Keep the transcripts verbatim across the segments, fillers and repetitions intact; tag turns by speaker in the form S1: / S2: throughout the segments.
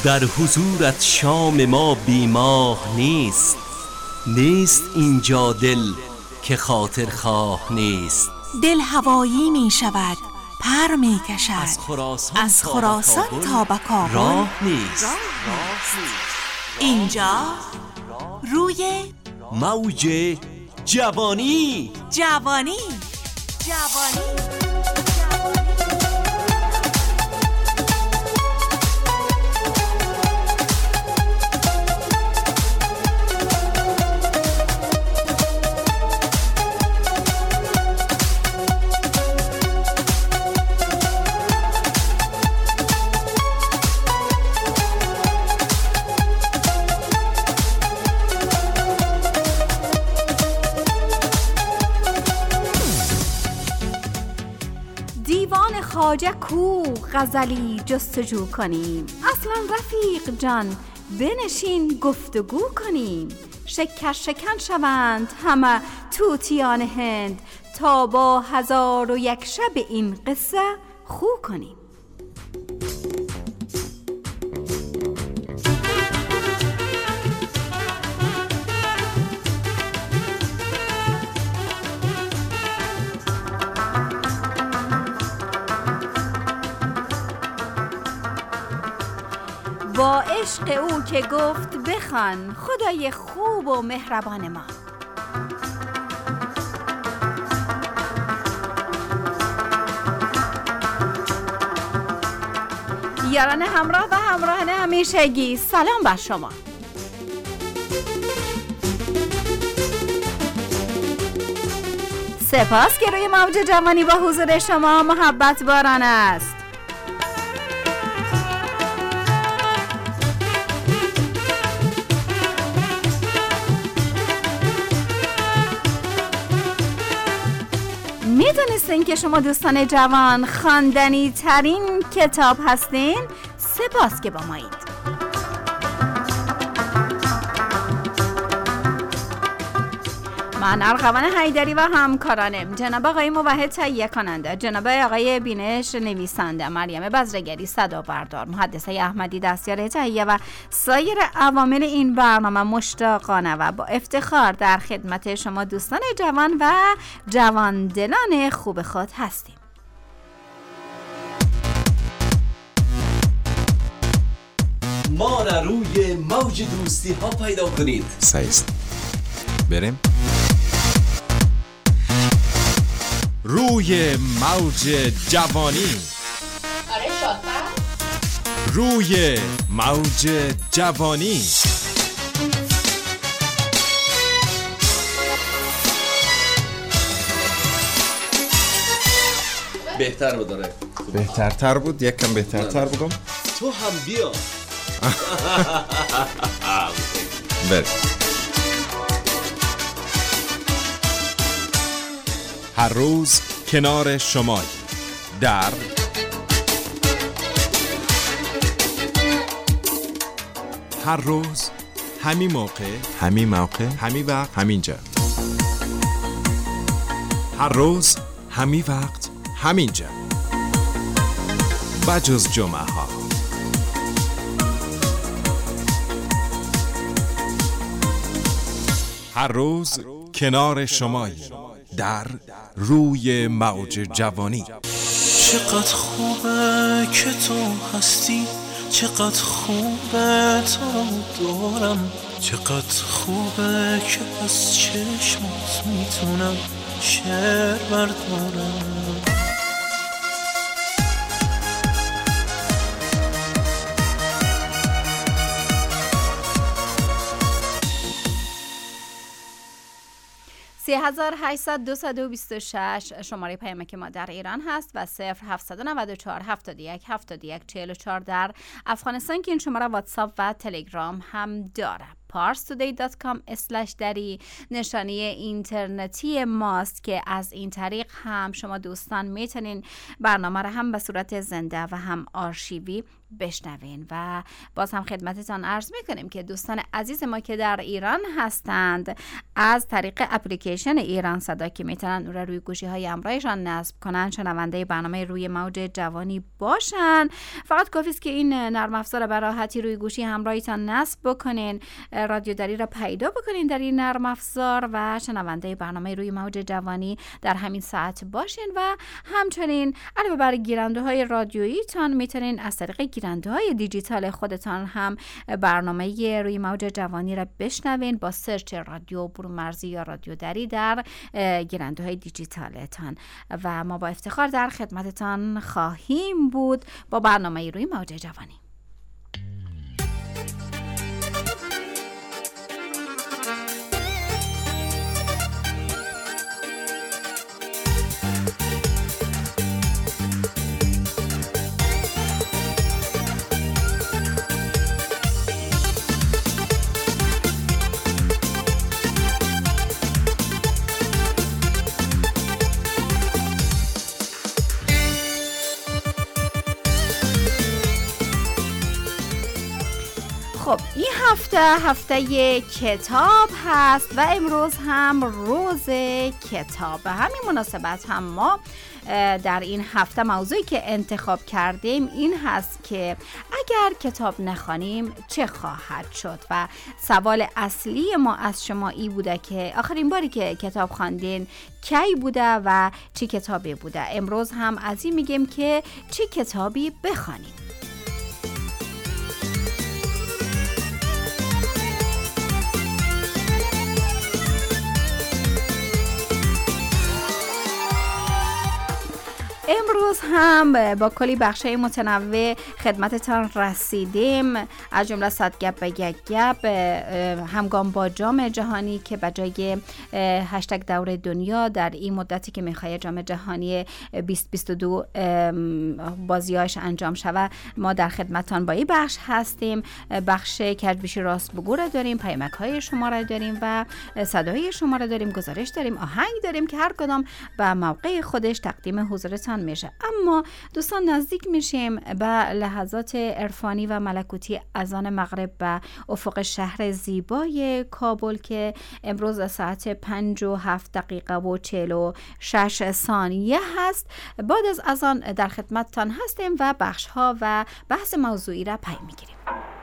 S1: در حضورت شام ما بیماه نیست. نیست اینجا دل که خاطر خواه نیست.
S2: دل هوایی می شود، پر می کشد،
S1: از خراسان,
S2: از خراسان تا به کابل
S1: راه نیست.
S2: اینجا روی
S1: موج جوانی.
S2: جوانی جوانی
S3: خواجه کو غزلی جستجو کنیم. اصلا رفیق جان بنشین گفتگو کنیم. شکر شکن شوند همه طوطیان هند، تا با هزار و یک شب این قصه خو کنیم. با عشق او که گفت بخوان، خدای خوب و مهربان ما. یاران همراه و همراهان همیشگی، سلام بر شما. سپاس که روی موج جوانی با حضور شما محبت باران است. میدونستین که شما دوستان جوان خواندنی ترین کتاب هستین؟ سپاس که با مایید. من ارغوان حیدری و همکارانم، جناب آقای موحد تهیه کننده، جناب آقای بینش نویسنده، مریم بزرگری صدا بردار، محدثه احمدی دستیار تهیه و سایر عوامل این برنامه مشتاقانه و با افتخار در خدمت شما دوستان جوان و جواندلان خوب خود هستیم.
S1: ما را روی موج دوستی ها پیدا کنید.
S4: سایست بریم روی موج جوانی.
S5: آره شاطر.
S4: روی موج جوانی.
S1: بهتر بود داره.
S4: بهترتر بود، یک کم بهترتر بگم.
S1: تو هم بیا.
S4: بریم. هر روز کنار شمای در هر روز همین موقع همین موقع همین وقت همینجا. هر روز همین وقت همینجا، بجز جمعه ها. هر روز کنار شمایی در روی موج جوانی.
S6: چقدر خوبه که تو هستی، چقدر خوبه تو دارم، چقدر خوبه که از چشمات میتونم شعر بردارم.
S3: سه هزار و هشتصد دویست و بیست و شش شماره پیامک ما در ایران هست و صفر هفتصد و نود و چهار هفتاد و یک هفتاد و یک چهل و چهار در افغانستان که این شماره واتساپ و تلگرام هم داره. پارس تودی دات کام اسلش دری نشانی اینترنتی ماست که از این طریق هم شما دوستان میتونین برنامه را هم به صورت زنده و هم آرشیوی بشنوین. و باز هم خدمتتان عرض میکنیم که دوستان عزیز ما که در ایران هستند از طریق اپلیکیشن ایران صدا که میتونن اون رو روی گوشی های همراهشان نصب کنن، شنونده برنامه روی موج جوانی باشن. فقط کافی است که این نرم افزار به راحتی روی گوشی همراهیتان نصب بکنین، رادیو دری را پیدا بکنین در این نرم افزار و شنونده برنامه روی موج جوانی در همین ساعت باشین. و همچنین علاوه بر گیرنده های رادیوییتان میتونین از طریق گیرنده های دیجیتال خودتان هم برنامه روی موج جوانی را بشنوین با سرچ رادیو برون مرزی یا رادیو دری در گیرنده های دیجیتالتان. و ما با افتخار در خدمتتان خواهیم بود با برنامه روی موج جوانی. خب این هفته هفته کتاب هست و امروز هم روز کتاب. به همین مناسبت هم ما در این هفته موضوعی که انتخاب کردیم این هست که اگر کتاب نخوانیم چه خواهد شد. و سوال اصلی ما از شما این بوده که آخرین باری که کتاب خواندین کی بوده و چه کتابی بوده. امروز هم از این میگیم که چه کتابی بخوانیم. امروز هم با کلی بخشای متنوع خدمتتان رسیدیم، از جمله صد گپ به یک گپ، همگام با جام جهانی که بجای هشتگ دور دنیا در این مدتی که میخواد جام جهانی بیست بیست و دو بازیاش انجام شوه ما در خدمتتان با این بخش هستیم. بخش کجبیشی راست بگو را داریم، پیامک های شما را داریم و صدای شما را داریم، گزارش داریم، آهنگ داریم که هر کدام به موقع خودش تقدیم حضورتان میشه. اما دوستان نزدیک میشیم به لحظات عرفانی و ملکوتی اذان مغرب به افق شهر زیبای کابل که امروز ساعت پنج و هفت دقیقه و چهل و شش ثانیه هست. بعد از اذان در خدمتتان هستیم و بخش ها و بحث موضوعی را پی میگیریم.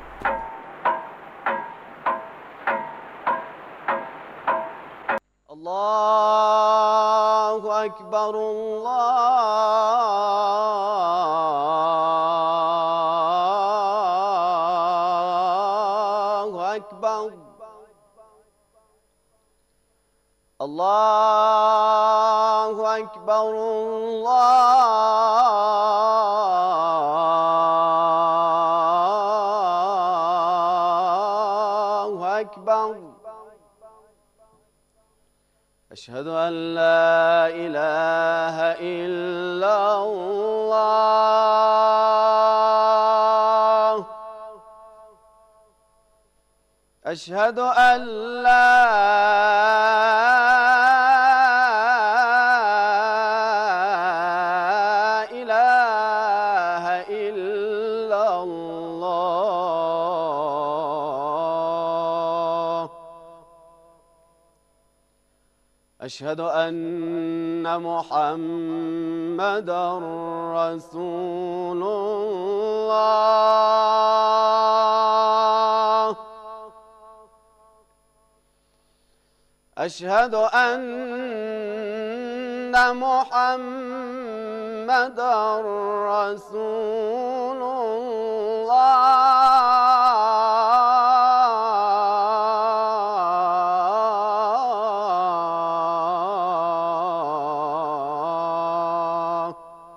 S7: الله اکبر الله اکبر الله اکبر الله اکبر أشهد أن لا إله إلا الله أشهد أن لا إله إلا الله أشهد أن محمدا رسول الله أشهد أن محمدا رسول الله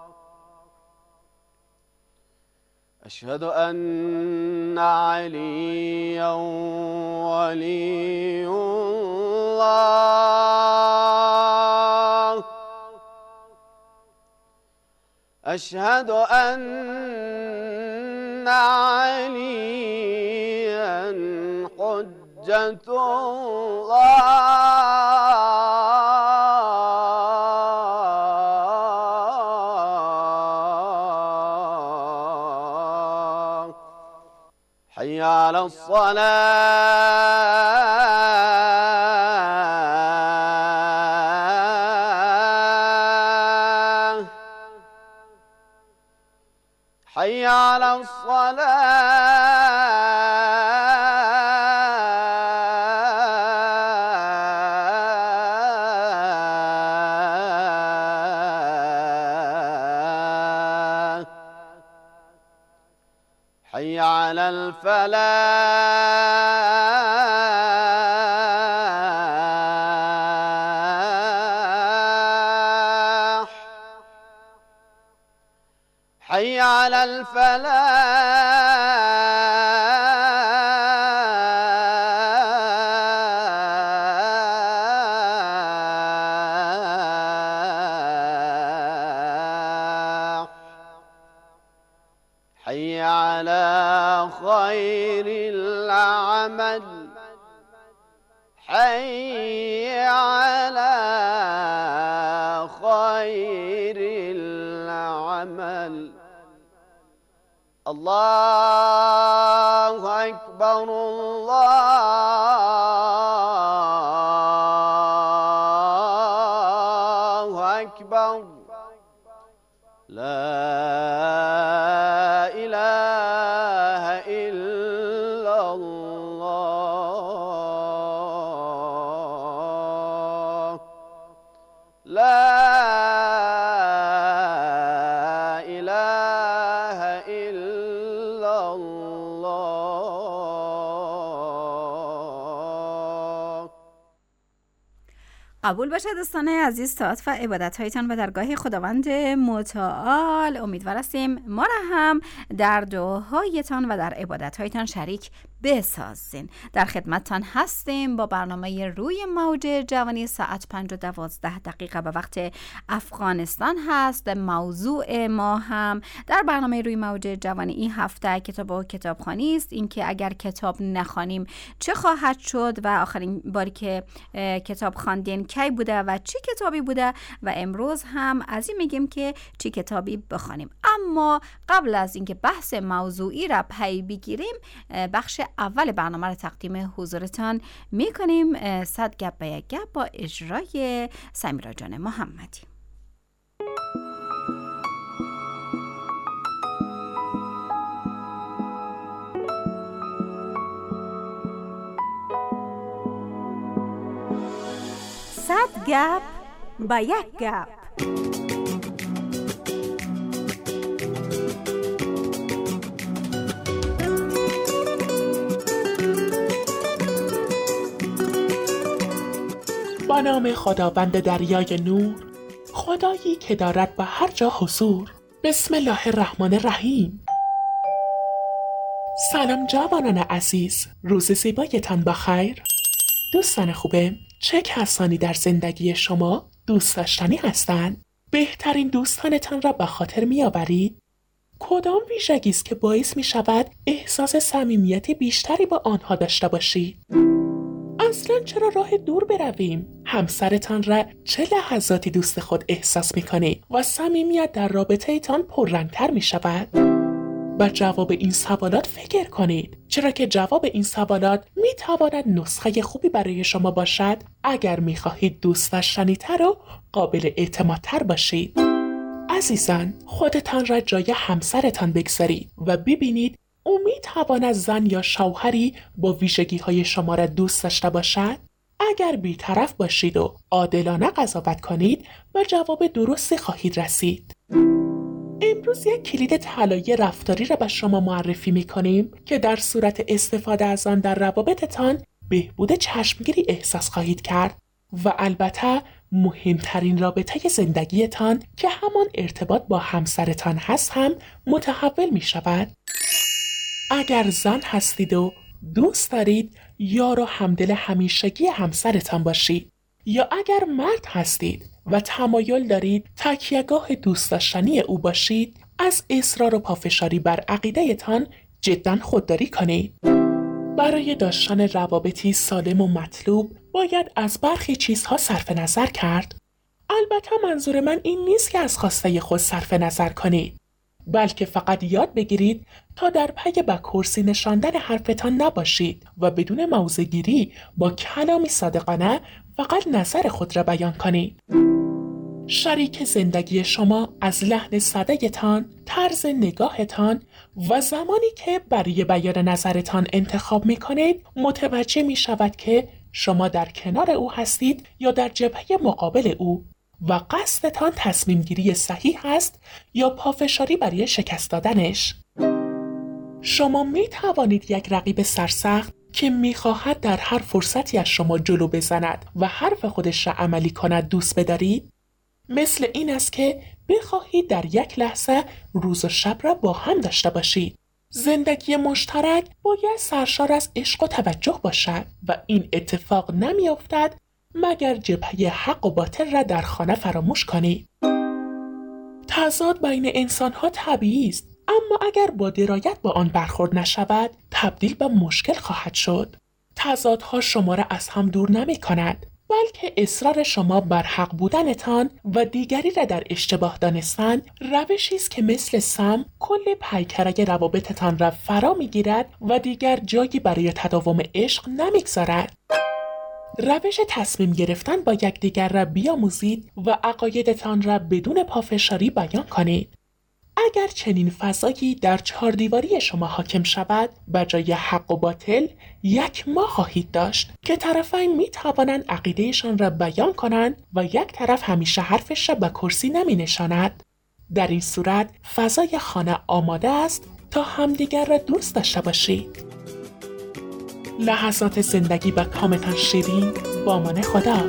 S7: أشهد أن عليا ولي الله أشهد أن عليا حجة الله حي على الصلاة حي على الصلاة حي على الفلاح حي على الفلاح حي على خير العمل حي على خير العمل الله أكبر الله أكبر لا إله إلا الله لا إله إلا الله.
S3: قبول باشد دوستان عزیز طاعت و عبادت هایتان و درگاه خداوند متعال. امیدوار هستیم ما را هم در دعاهایتان و در عبادت هایتان شریک بسازین. در خدمتتان هستیم با برنامه روی موج جوانی. ساعت پنج و دوازده دقیقه به وقت افغانستان هست. موضوع ما هم در برنامه روی موج جوانی این هفته کتاب و کتابخوانی است. اینکه اگر کتاب نخوانیم چه خواهد شد و آخرین باری که کتاب خواندین کی بوده و چی کتابی بوده و امروز هم از این میگیم که چی کتابی بخوانیم. اما قبل از اینکه بحث موضوعی را پی بگیریم بخش اول برنامه را تقدیم حضورتان میکنیم. صد گپ به یک گپ با اجرای سمیرا جان محمدی. صد گپ با یک گپ.
S8: با نام خداوند دریای نور، خدایی که دارد به هر جا حضور. بسم الله الرحمن الرحیم. سلام جوانان عزیز، روز زیبایتان بخیر. دوستان خوبه، چه کسانی در زندگی شما دوست داشتنی هستند؟ بهترین دوستانتان را به خاطر می‌آورید؟ کدام ویژگی است که باعث می‌شود احساس صمیمیت بیشتری با آنها داشته باشید؟ اصلا چرا راه دور برویم؟ همسرتان را چه لحظاتی دوست خود احساس می‌کنید و صمیمیت در رابطه تان پررنگ‌تر می‌شود؟ با جواب این سوالات فکر کنید، چرا که جواب این سوالات می‌تواند نسخه خوبی برای شما باشد اگر می‌خواهید دوست داشتنی‌تر و قابل اعتمادتر باشید. عزیزان، خودتان را جای همسرتان بگذارید و ببینید او می‌تواند زن یا شوهری با ویژگی‌های شما را دوست داشته باشد؟ اگر بی‌طرف باشید و عادلانه قضاوت کنید و جواب درستی خواهید رسید. امروز یک کلید طلایی رفتاری را به شما معرفی می‌کنیم که در صورت استفاده از آن در روابطتان بهبود چشمگیری احساس خواهید کرد و البته مهمترین رابطه زندگیتان که همان ارتباط با همسرتان هست هم متحول می‌شود. اگر زن هستید و دوست دارید یار و همدل همیشگی همسرتان باشید، یا اگر مرد هستید و تمایل دارید تکیه‌گاه دوست داشتنی او باشید، از اصرار و پافشاری بر عقیده‌تان جداً خودداری کنید. برای داشتن روابطی سالم و مطلوب باید از برخی چیزها صرف نظر کرد. البته منظور من این نیست که از خواسته خود صرف نظر کنید، بلکه فقط یاد بگیرید تا در پی به کرسی نشاندن حرفتان نباشید و بدون موضع‌گیری با کلامی صادقانه فقط نظر خود را بیان کنید. شریک زندگی شما از لحن ساده‌تان، طرز نگاهتان و زمانی که برای بیان نظرتان انتخاب می‌کنید متوجه می‌شود که شما در کنار او هستید یا در جبهه مقابل او و قصدتان تصمیم گیری صحیح است یا پافشاری برای شکست دادنش. شما می توانید یک رقیب سرسخت که می خواهد در هر فرصتی از شما جلو بزند و حرف خودش را عملی کند دوست بدارید؟ مثل این است که بخواهید در یک لحظه روز و شب را با هم داشته باشید. زندگی مشترک باید سرشار از عشق و توجه باشد و این اتفاق نمی افتد مگر جبهه حق و باطل را در خانه فراموش کنید. تضاد بین انسان‌ها طبیعی است، اما اگر با درایت با آن برخورد نشود تبدیل به مشکل خواهد شد. تضادها شما را از هم دور نمی کند، بلکه اصرار شما بر حق بودنتان و دیگری را در اشتباه دانستن روشی است که مثل سم کل پیکره روابطتان را فرا میگیرد و دیگر جایی برای تداوم عشق نمیگذارد. روش تصمیم گرفتن با یکدیگر را بیاموزید و عقایدتان را بدون پافشاری بیان کنید. اگر چنین فضایی در چهار دیواری شما حاکم شود، بجای حق و باطل یک ما خواهید داشت که طرفین می توانند عقیدهشان را بیان کنند و یک طرف همیشه حرفش را به کرسی نمی نشاند. در این صورت فضای خانه آماده است تا همدیگر را دوست داشته باشید. لحظات زندگی به کامتان شیرین. با امان خدا.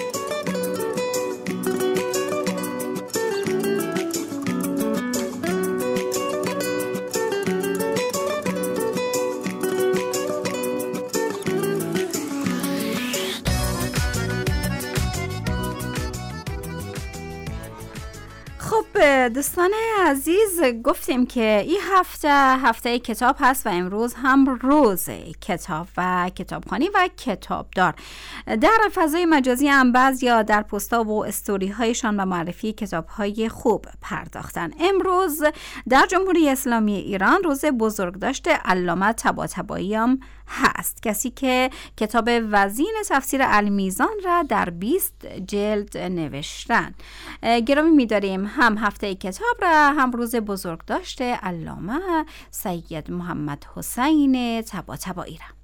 S3: دوستان عزیز، گفتیم که این هفته هفته کتاب هست و امروز هم روز کتاب و کتابخوانی و کتابدار. در فضای مجازی هم بعض یا در پستا و استوری هایشان به معرفی کتاب های خوب پرداختن. امروز در جمهوری اسلامی ایران روز بزرگداشت علامه طباطبایی هم هست، کسی که کتاب وزین تفسیر المیزان را در بیست جلد نوشتن. گرامی می‌داریم هم هفته کتاب را هم روز بزرگداشت علامه سید محمد حسین طباطبایی را.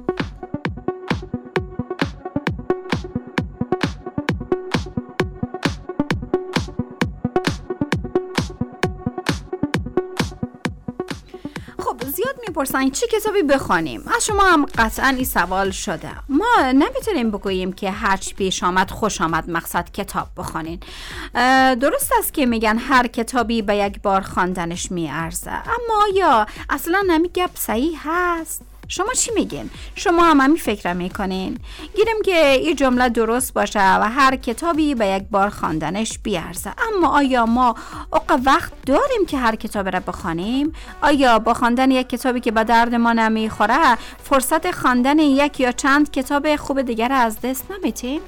S3: زیاد میپرسن چه کتابی بخوانیم. از شما هم قطعا این سوال شده. ما نمیتونیم بگوییم که هر چی پیش آمد خوش آمد مقصد کتاب بخوانین. درست است که میگن هر کتابی به یک بار خواندنش میارزه، اما یا اصلا نمیگه صحیح هست؟ شما چی میگین؟ شما هم همین فکر میکنین؟ گیریم که این جمله درست باشه و هر کتابی به یک بار خواندنش بیارزه، اما آیا ما اوقات وقت داریم که هر کتاب را بخوانیم؟ آیا با خواندن یک کتابی که به درد ما نمیخوره فرصت خواندن یک یا چند کتاب خوب دیگر از دست نمیتیم؟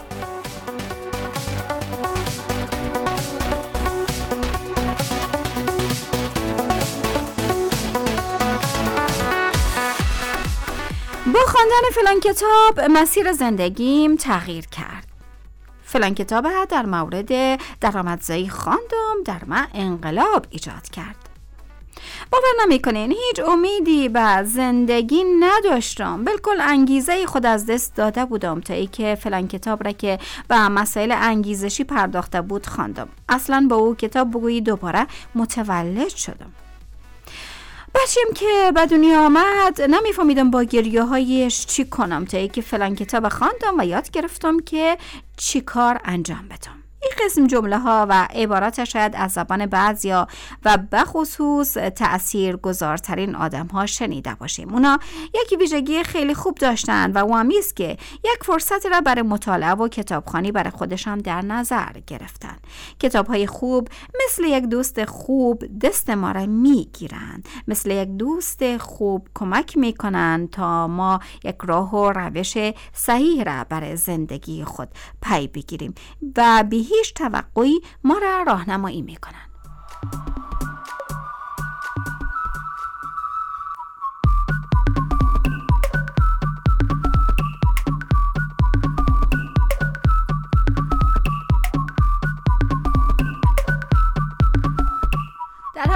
S3: با خواندن فلان کتاب مسیر زندگیم تغییر کرد. فلان کتاب در مورد درآمدزایی خواندم، در من انقلاب ایجاد کرد. باور نمی‌کنین هیچ امیدی به زندگی نداشتم، بالکل انگیزه خود از دست داده بودم تا ای که فلان کتاب را که به مسائل انگیزشی پرداخته بود خواندم. اصلا با او کتاب بگویی دوباره متولد شدم. بچیم که به دنیا آمد نمیفهمیدم با گریه هایش چی کنم تا ای که فلان کتاب خواندم و یاد گرفتم که چی کار انجام بدم. این قسم جمله ها و عبارات شاید از زبان بعضیا و بخصوص تأثیر گذارترین آدم ها شنیده باشیم. اونا یکی ویژگی خیلی خوب داشتن و او همیست که یک فرصت را برای مطالعه و کتابخوانی برای خودشان در نظر گرفتن. کتاب های خوب مثل یک دوست خوب دست ما را می گیرن، مثل یک دوست خوب کمک می کنن تا ما یک راه و روش صحیح را برای زندگی خود پی بگیریم و به هیچ توقعی ما را راهنمایی میکنن.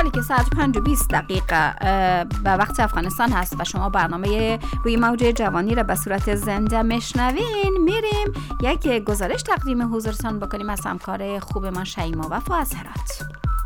S3: حالی که ساعت پنج و بیست دقیقه به وقت افغانستان هست و شما برنامه روی موج جوانی را به صورت زنده میشنوین، میریم یک گزارش تقدیم حضورتان بکنیم از همکار خوب ما شیما وفا از هرات.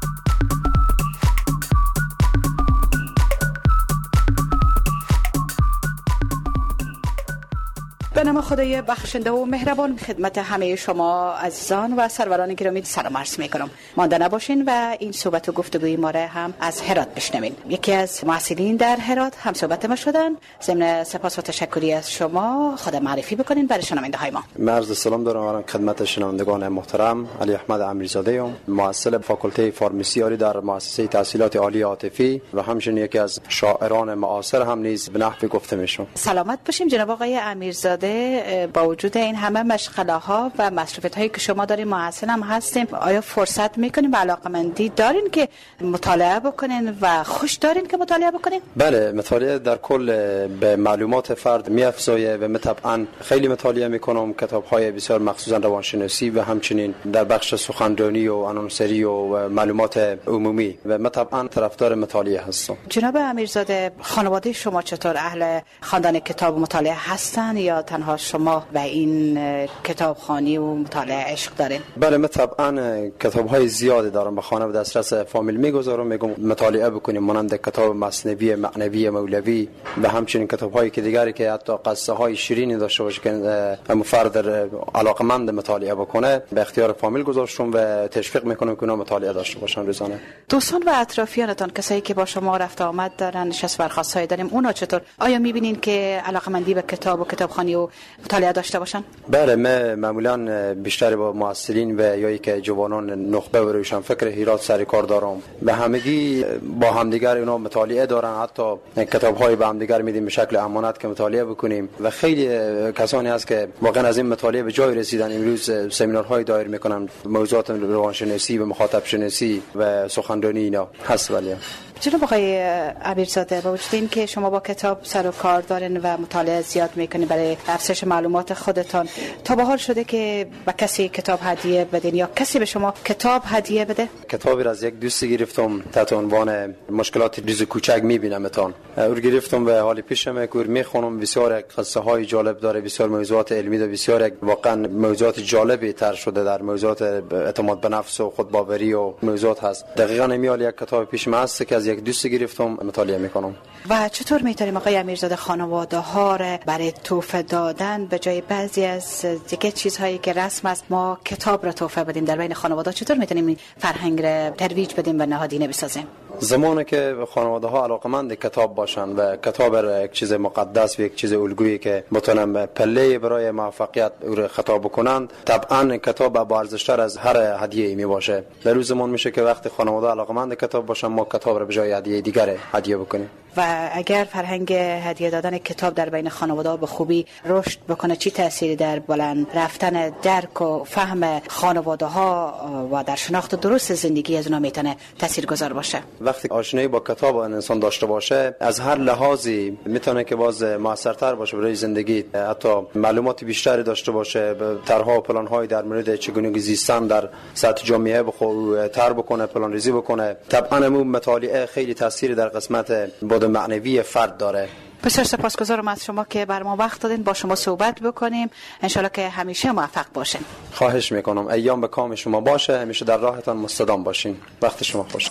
S9: به نام خدای بخشنده و مهربان خدمت همه شما عزیزان و سروران گرامی سلام عرض می‌کنم. مانده نباشین و این صحبت و گفتگوی ما را هم از هرات بشنوین. یکی از محصلین در هرات هم صحبت ما شدن. ضمن سپاس و تشکری از شما خود معرفی بکنین برای شنونده‌های ما.
S10: عرض سلام دارم خدمت شنوندگان محترم. علی احمد امیرزاده ام، محصل فاکولته فارمسی عالی در مؤسسه تحصیلات عالی عاطفی و همچنین یکی از شاعران معاصر هم نیز به نحوی گفته میشم.
S9: سلامت باشیم جناب آقای امیرزاده. با وجود این همه مشغله ها و مصروفیت هایی که شما دارین محصل هم هستیم، آیا فرصت میکنین و علاقمندی دارین که مطالعه بکنین و خوش دارین که مطالعه بکنین؟
S10: بله، مطالعه در کل به معلومات فرد میافزایه و من طبعا خیلی مطالعه میکنم، کتاب های بسیار مخصوصا روانشناسی و همچنین در بخش سخنرانی و آنونسری و معلومات عمومی و من طبعا طرفدار مطالعه هستم.
S9: جناب امیرزاده، خانواده شما چطور اهل خواندن کتاب و مطالعه هستن یا تنها شما و این کتابخوانی و مطالعه عشق دارین؟
S10: بله، من طبعا کتاب‌های زیادی دارم به خانه و دسترس فامیل میگذارم، میگم مطالعه بکنیم، مانند کتاب مثنوی معنوی مولوی و همچنین کتاب‌هایی که دیگری که حتی قصه های شیرینی داشته باشه که هم فرد علاقمند مطالعه بکنه به اختیار فامیل گذاشتم و تشویق میکنم که اونا مطالعه داشته باشن روزانه.
S9: دوستان و اطرافیانتان، کسایی که با شما رفت آمد دارن، نشست برخاست‌های داریم، اونا چطور؟ آیا می‌بینین که علاقمندی به کتاب و کتابخوانی و مطالعه داشته باشن؟
S10: بله، من معمولا بیشتر با معاصرین و یا که جوانان نخبه و روشن فکر هرات سر کار دارم. به همگی با همدیگر اینا مطالعه دارن، حتی کتاب‌های به همدیگر میدیم به شکل امانت که مطالعه بکنیم و خیلی کسانی هست که واقعا از این مطالعه به جای رسیدن. امروز سمینارهای دایر میکنن موضوعات روانشناسی و مخاطب شناسی و سخنرانی اینا هست. ولی
S9: جناب آقای امیرزاده، با وجود این که شما با کتاب سر و کار دارین و مطالعه زیاد میکنین برای افزایش معلومات خودتان، تا به حال شده که به کسی کتاب هدیه بدین یا کسی به شما کتاب هدیه بده؟
S10: کتابی را از یک دوستی گرفتم تحت عنوان مشکلات ریز کوچک میبینمتان. اون گرفتم و حال پیشم که میخونم، بسیار قصه های جالب داره، بسیار موضوعات علمی داره، بسیار واقعا موضوعات جالبی تر شده در موضوعات اعتماد به نفس و خودباوری و موضوعات هست. دقیقاً نمیال یک کتاب پیشم هست که از یک دوستی گرفتم مطالعه میکنم.
S9: و چطور میتونیم آقای امیرزاده خانواده ها را برای تحفه دادن به جای بعضی از دیگه چیزهایی که رسم است ما کتاب را تحفه بدیم در بین خانواده، چطور میتونیم فرهنگ را ترویج بدیم و نهادینه بسازیم؟
S10: زمانی که خانواده ها علاقمند کتاب باشن و کتاب را یک چیز مقدس و یک چیز الگویی که بتونن پله برای موفقیت او خطاب بکنند، طبعا کتاب با ارزش‌تر از هر هدیه‌ای می باشه. در روز زمان میشه که وقتی خانواده علاقمند کتاب باشن ما کتاب را به جای هدیه دیگر هدیه بکنیم.
S9: و اگر فرهنگ هدیه دادن کتاب در بین خانواده به خوبی رشد بکنه، چی تأثیری در بلند رفتن درک و فهم خانواده ها و در شناخت درست زندگی از اونها میتونه تاثیرگذار باشه؟
S10: وقتی آشنایی با کتاب انسان داشته باشه، از هر لحاظی میتونه که باز موثرتر باشه برای زندگی، حتی معلومات بیشتری داشته باشه، طرح‌ها و پلان‌های در مورد چگونگی زیستن در سطح جامعه بخواد تر بکنه، پلان ریزی بکنه. طبعا اون مطالعه خیلی تاثیری در قسمت بود معنوی فرد داره.
S9: بسیار سپاسگزارم از شما که بر ما وقت دادین با شما صحبت بکنیم. انشالله که همیشه موفق باشین.
S10: خواهش میکنم. ایام به کام شما باشه، همیشه در راهتان مستدام باشین. وقت شما خوش.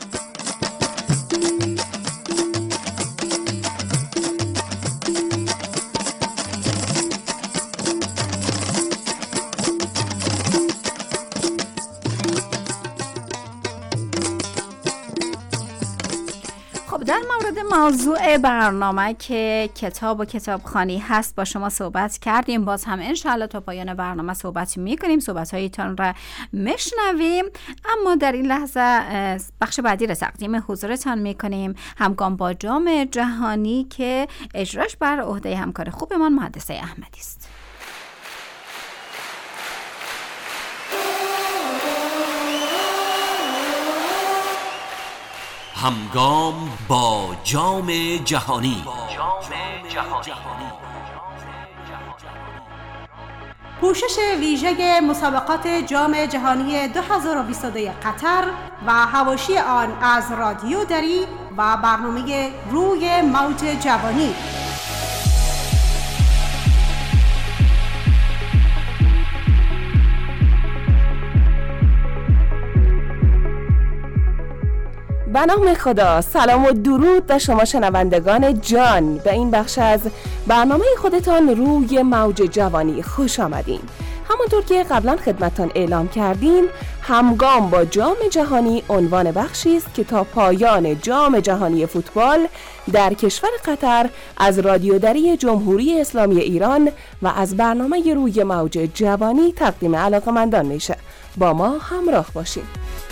S3: در مورد موضوع برنامه که کتاب و کتابخوانی هست با شما صحبت کردیم. باز هم انشاءالله تا پایان برنامه صحبت میکنیم، صحبت هایتان را میشنویم. اما در این لحظه بخش بعدی را تقدیم حضورتان میکنیم، همگام با جام جهانی که اجراش بر عهده همکار خوبمان مهندسه احمدی است.
S1: همگام با جام جهانی.
S11: پوشش ویژه مسابقات جام جهانی دو هزار و بیست و دو قطر و حواشی آن از رادیو دری و برنامه روی موج جوانی.
S12: به نام خدا، سلام و درود به شما شنوندگان جان. به این بخش از برنامه خودتان روی موج جوانی خوش آمدین. همونطور که قبلا خدمتتان اعلام کردیم، همگام با جام جهانی عنوان بخشی است که تا پایان جام جهانی فوتبال در کشور قطر از رادیو دری جمهوری اسلامی ایران و از برنامه روی موج جوانی تقدیم علاقه‌مندان میشه. با ما همراه باشید.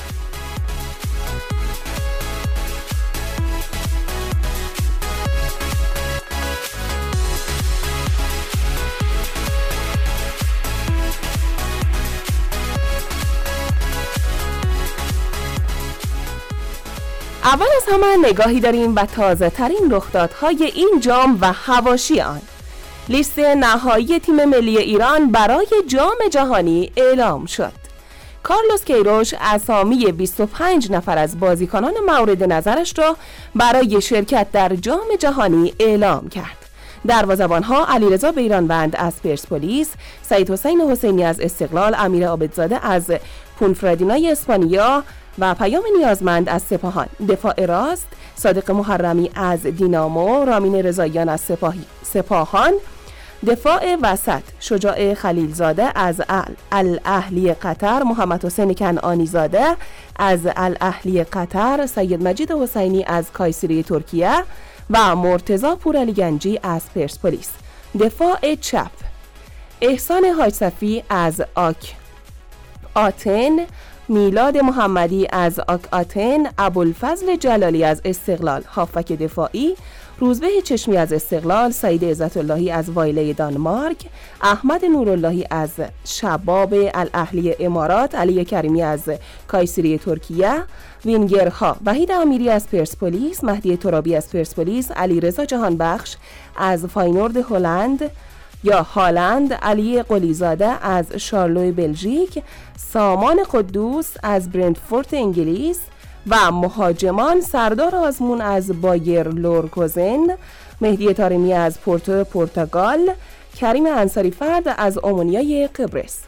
S12: اول از همه نگاهی داریم به تازه ترین رخدادهای این جام و حواشی آن. لیست نهایی تیم ملی ایران برای جام جهانی اعلام شد. کارلوس کیروش اسامی بیست و پنج نفر از بازیکنان مورد نظرش را برای شرکت در جام جهانی اعلام کرد. دروازه‌بان‌ها علیرضا بیرانوند از پرسپولیس، سعید حسین حسینی از استقلال، امیر عابدزاده از پونفردینای اسپانیا و پیام نیازمند از سپاهان. دفاع راست صادق محرمی از دینامو، رامین رضاییان از سپاهی سپاهان. دفاع وسط شجاع خلیلزاده از الاهلی قطر، محمد حسین کنعانی زاده از الاهلی قطر، سید مجید حسینی از کایسری ترکیه و مرتضی پورعلی گنجی از پرسپولیس. دفاع چپ احسان حاجصفی از آک آتن، میلاد محمدی از آک آتن، ابوالفضل جلالی از استقلال. هافک دفاعی روزبه چشمی از استقلال، سعید عزت اللهی از وایله دانمارک، احمد نوراللهی از شباب الاهلی امارات، علی کریمی از کایسری ترکیه. وینگرها وحید امیری از پرسپولیس، مهدی ترابی از پرسپولیس، علیرضا جهانبخش از فاینورد هلند یا هالند، علی قلیزاده از شارلوی بلژیک، سامان قدوس از برنتفورد انگلیس و مهاجمان سردار آزمون از بایر لورکوزن، مهدی طارمی از پورتو پرتغال، کریم انصاری فرد از اومونیای قبرس.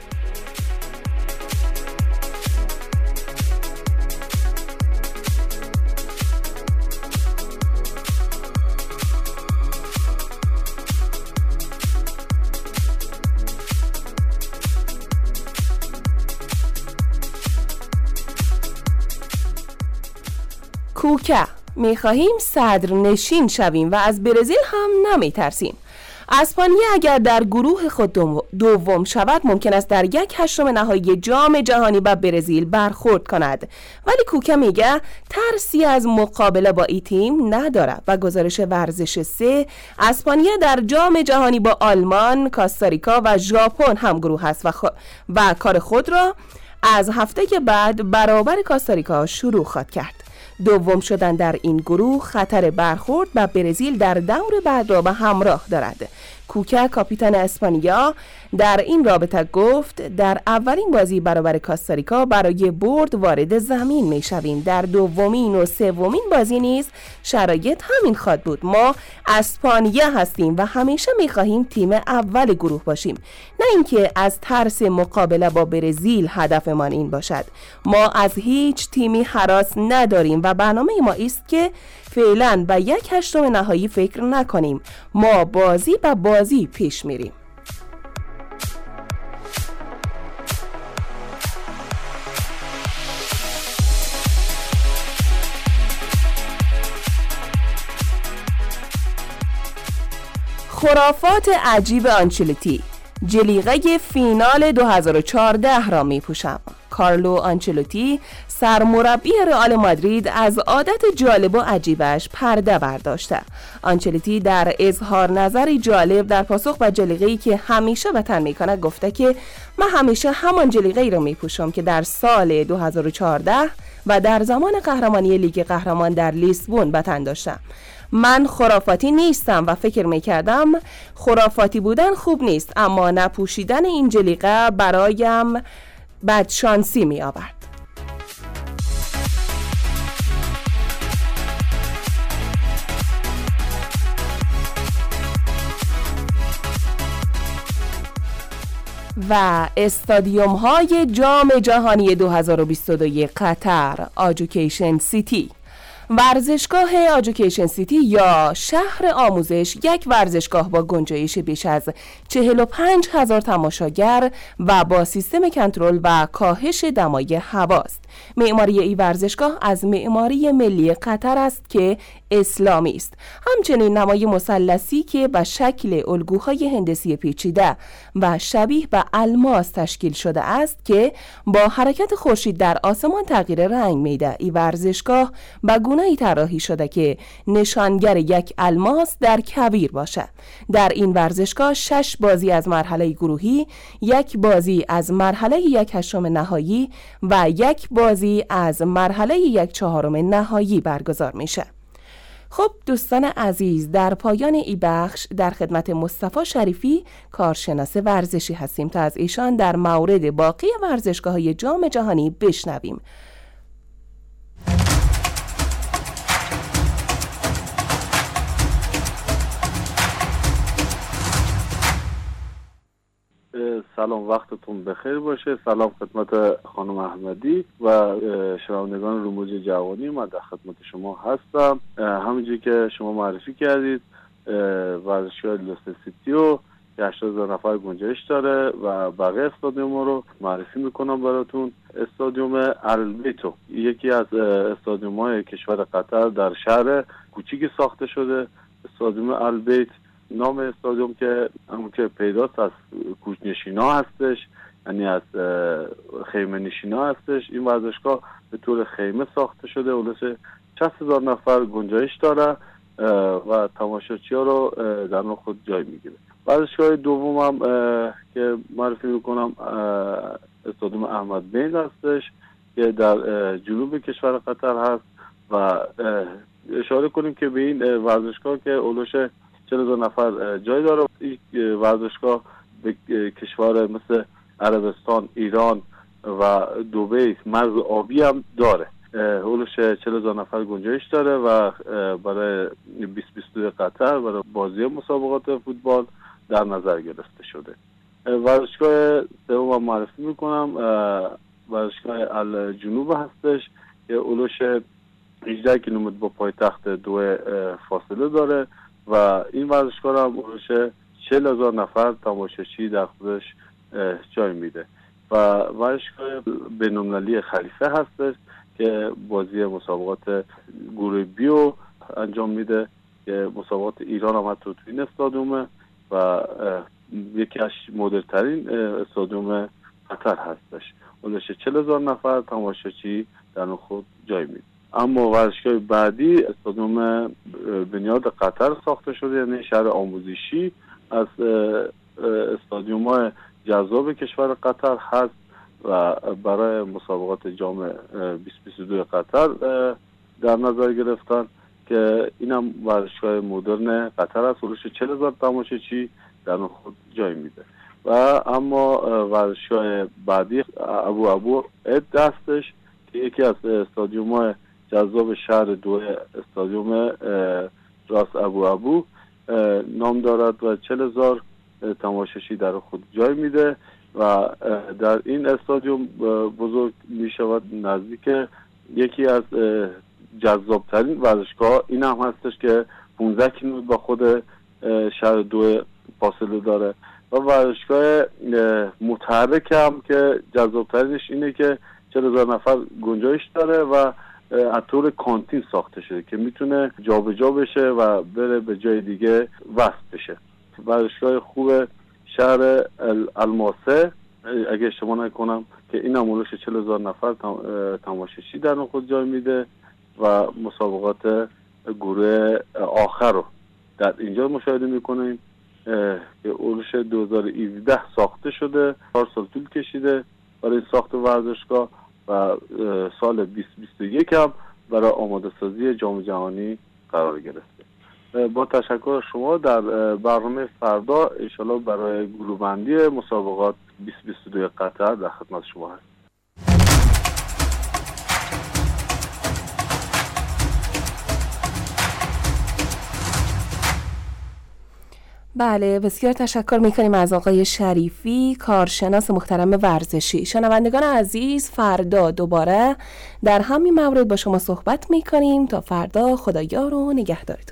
S12: کوکا می‌خواهیم صدر نشین شویم و از برزیل هم نمی‌ترسیم. اسپانیا اگر در گروه خود دوم شود ممکن است در یک هشتم نهایی جام جهانی با برزیل برخورد کند، ولی کوکا میگه ترسی از مقابله با این تیم نداره و گزارش ورزش سه اسپانیا در جام جهانی با آلمان، کاستاریکا و ژاپن هم گروه است و, خ... و کار خود را از هفته بعد برابر کاستاریکا شروع خواهد کرد. دوم شدن در این گروه خطر برخورد با برزیل در دور بعد را به همراه دارد. کوکا کاپیتان اسپانیا در این رابطه گفت در اولین بازی برابر کاستاریکا برای برد وارد زمین می شویم. در دومین و سومین بازی نیز شرایط همین خواهد بود. ما اسپانیا هستیم و همیشه می خواهیم تیم اول گروه باشیم، نه اینکه از ترس مقابله با برزیل هدفمان این باشد. ما از هیچ تیمی هراس نداریم و برنامه ما است که فعلا به یک هشتم نهایی فکر نکنیم. ما بازی به بازی پیش میریم. خرافات عجیب آنچلوتی، جلیقه فینال دو هزار و چهارده را می پوشم. کارلو آنچلوتی سرمربی رئال مادرید از عادت جالب و عجیبش پرده برداشته. آنچلوتی در اظهار نظری جالب در پاسخ به جلیقه‌ای که همیشه به تن میکنه گفته که من همیشه همان جلیقه‌ای را میپوشم که در سال دو هزار و چهارده و در زمان قهرمانی لیگ قهرمان در لیسبون به تن داشتم. من خرافاتی نیستم و فکر میکردم خرافاتی بودن خوب نیست، اما نپوشیدن این جلیقه برایم بدشانسی می آورد. و استادیوم های جام جهانی دو هزار و بیست و دو قطر، آجوکیشن سیتی. ورزشگاه آجوکیشن سیتی یا شهر آموزش یک ورزشگاه با گنجایش بیش از چهل و پنج هزار تماشاگر و با سیستم کنترل و کاهش دمای هواست. معماری این ورزشگاه از معماری ملی قطر است که اسلامی است. همچنین نمای مثلثی که به شکل الگوهای هندسی پیچیده و شبیه به الماس تشکیل شده است که با حرکت خورشید در آسمان تغییر رنگ میده. این ورزشگاه به گونه‌ای طراحی شده که نشانگر یک الماس در کویر باشه. در این ورزشگاه شش بازی از مرحله گروهی، یک بازی از مرحله یک هشتم نهایی و یک بازی از مرحله یک چهارم نهایی برگزار میشه. خب دوستان عزیز، در پایان این بخش در خدمت مصطفی شریفی کارشناس ورزشی هستیم تا از ایشان در مورد باقی ورزشگاه‌های جام جهانی بشنویم.
S13: سلام، وقتتون بخیر باشه. سلام خدمت خانم احمدی و شنوندگان رموز جوانی. من در خدمت شما هستم. همونجوری که شما معرفی کردید ورزشگاه لوستر سیتیو که هشتاد هزار نفر گنجایش داره و بقیه استادیوم رو معرفی میکنم براتون. استادیوم البیتو یکی از استادیوم های کشور قطر در شهر کوچیکی ساخته شده. استادیوم البیت نام استادیوم که همون که پیداست از کوچ‌نشینا هستش، یعنی از خیمه نشینا هستش. این ورزشگاه به طور خیمه ساخته شده، حدود شصت هزار نفر گنجایش داره و تماشاچی ها رو در نوع خود جای میگیره. ورزشگاه دومم که معرفی میکنم استادیوم احمد بن هستش که در جنوب کشور قطر هست و اشاره کنیم که به این ورزشگاه که اولش چهل هزار نفر جای داره. این ورزشگاه به کشور مثل عربستان، ایران و دبی مرز آبی هم داره. اولش چهل هزار نفر گنجایش داره و برای بیست بیست و دو قطر برای بازی مسابقات فوتبال در نظر گرفته شده. ورزشگاه سوم معرفی میکنم ورزشگاه الجنوب هستش که اولش هجده کیلومتر با پایتخت دو فاصله داره و این ورزشگاه هم اولش چهل هزار نفر تماشاچی در خودش جای میده و ورزشگاه بین‌المللی خلیفه هستش که بازی مسابقات گروه بیو انجام میده که مسابقات ایران هم حتی تو این استادیومه و یکی از مدرن‌ترین استادیوم قطر هستش. اولش چهل هزار نفر تماشاچی در خود جای میده. اما ورزشگاه بعدی استادیوم بنیاد قطر ساخته شده، یعنی شهر آموزشی از استادیوم‌های جذاب کشور قطر هست و برای مسابقات جام بیست بیست و دو قطر در نظر گرفتن که اینم ورزشگاه مدرن قطر است. حدود چهل هزار تماشاچی در خود جای میده. و اما ورزشگاه بعدی ابو ابو اد هستش که یکی از استادیوم‌های جذاب شهر دو استادیوم راس ابو ابو نام دارد و چهل هزار تماشاچی در خود جای میده و در این استادیوم بزرگ میشود نزدیک یکی از جذابترین ورزشگاه این هم هستش که پانزده کیلومتر با خود شهر دو فاصله داره و ورزشگاه متحرک هم که جذابترینش اینه که چهل هزار نفر گنجایش داره و از طور کانتین ساخته شده که میتونه جابجا بشه و بره به جای دیگه وصل بشه. ورزشگاه خوب شهر الماسه اگه اشتباه نکنم که این امولش چهل هزار نفر تماشاچی در خود جای میده و مسابقات گروه آخر رو در اینجا مشاهده میکنیم که اولش دو هزار و هفده ساخته شده، چهار سال طول کشیده برای ساخت ورزشگاه و سال بیست بیست و یک هم برای آماده سازی جام جهانی قرار گرفته. با تشکر شما در برنامه فردا انشالله برای گروه‌بندی مسابقات بیست بیست و دو قطر در خدمت شما هست.
S12: بله، بسیار تشکر میکنیم از آقای شریفی، کارشناس محترم ورزشی. شنوندگان عزیز، فردا دوباره در همین مورد با شما صحبت میکنیم. تا فردا، خدایار و نگهدارتون.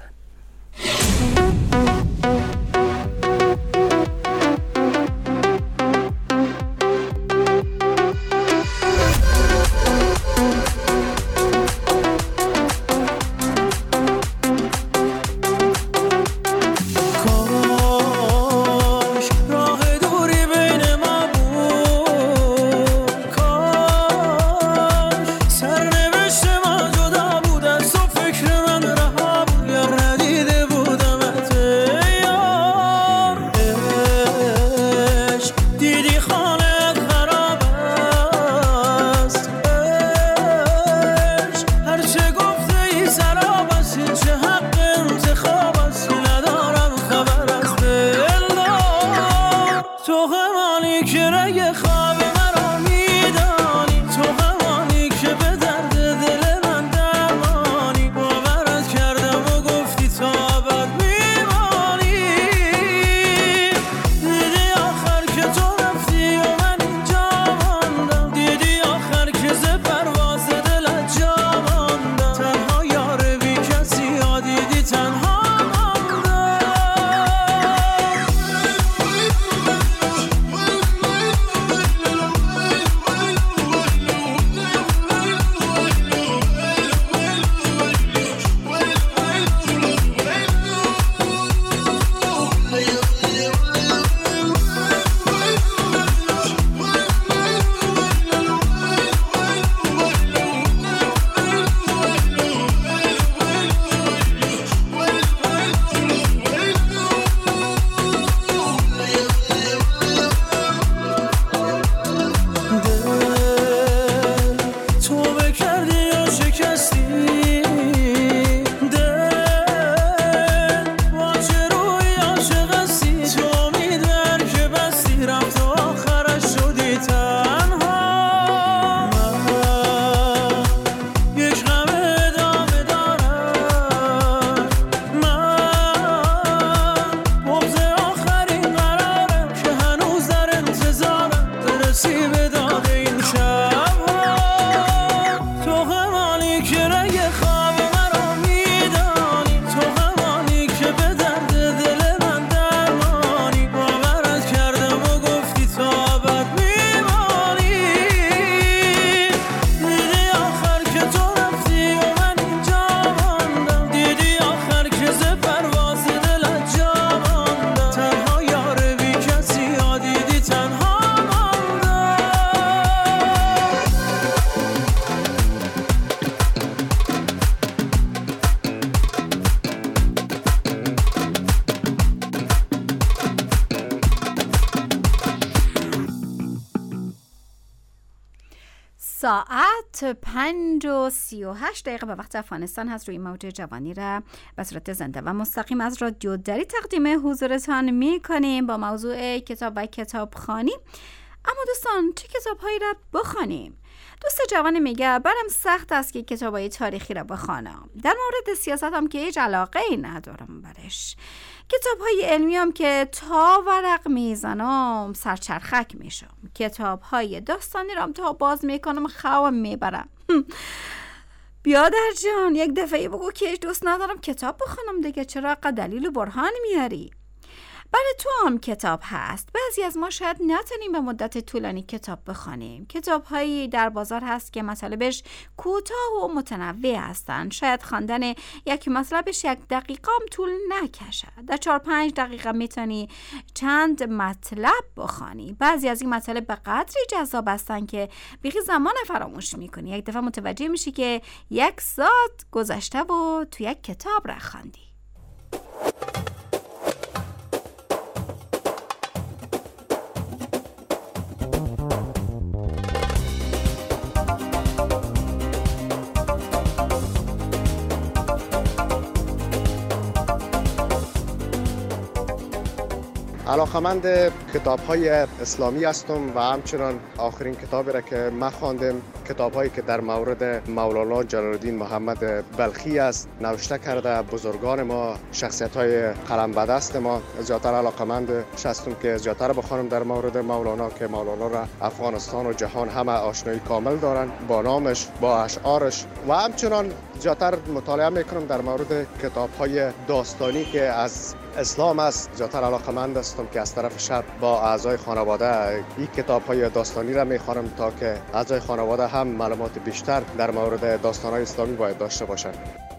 S3: ساعت پنج و سی و هشت دقیقه به وقت افغانستان هست. روی موج جوانی را به صورت زنده و مستقیم از رادیو دری تقدیم حضورتان می کنیم با موضوع کتاب و کتابخوانی. اما دوستان، چه کتاب هایی را بخوانیم؟ دوست جوان میگه برام سخت است که کتابای تاریخی را بخوانم. در مورد سیاست هم که هیچ علاقه ای ندارم برش. کتاب های علمی هم که تا ورق میزنم سرچرخک میشم. کتاب های داستانی را هم تا باز میکنم خوام میبرم. بیادر جان، یک دفعه بگو که هیچ دوست ندارم کتاب بخونم دیگه، چرا قد دلیل و برهان میاری؟ برای تو هم کتاب هست. بعضی از ما شاید نتونیم به مدت طولانی کتاب بخونیم. کتاب هایی در بازار هست که مطالبش کوتاه و متنوع هستند. شاید خواندن یک مطلبش یک دقیقه هم طول نکشه. در چهار پنج دقیقه میتونی چند مطلب بخوانی. بعضی از این مطالب به قدری جذاب هستن که بیخی زمان فراموش میکنی. یک دفعه متوجه میشی که یک ساعت گذشته و تو یک کتاب را خواندی.
S14: علاقمند کتاب‌های اسلامی هستم و همچنان آخرین کتابی را که من خواندم کتاب‌هایی که در مورد مولانا جلال الدین محمد بلخی است نوشته کرده. بزرگان ما، شخصیت‌های قلم به دست ما، زیاتر علاقمند هستم که زیاتر بخوانم در مورد مولانا که مولانا را افغانستان و جهان همه آشنایی کامل دارن با نامش، با اشعارش و همچنان زیاتر مطالعه میکنم در مورد کتاب‌های داستانی که از اسلام است. زیاتر علاقمند هستم که از طرف شب با اعضای خانواده این کتاب‌های داستانی را میخوانم تا که اعضای خانواده هم معلومات بیشتر در مورد داستان‌های اسلامی باید داشته باشند.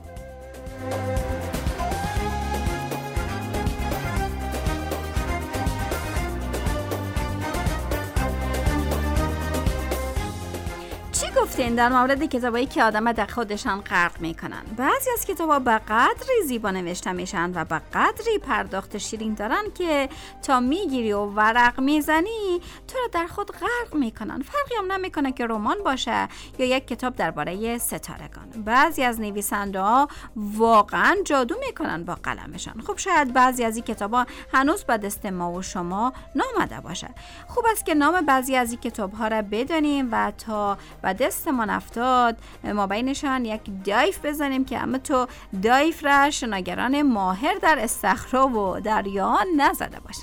S3: گفتین در مورد کتابایی که آدم در خودشان غرق میکنن. بعضی از کتابا به قدری زیبا نوشته میشن و به قدری پرداخت شیرین دارن که تا میگیری و ورق میزنی تو رو در خود غرق میکنن. فرقی هم نمیکنه که رمان باشه یا یک کتاب درباره ستارگان. بعضی از نویسنده ها واقعا جادو میکنن با قلمشان. خب شاید بعضی از این کتابا هنوز به دست ما و شما نامده باشه. خوب است که نام بعضی از این کتاب ها را بدانیم و تا به دستمان افتاد ما بینشان یک دایف بزنیم که اما تو دایف را شناگران ماهر در استخرا و دریاها نزده باشن.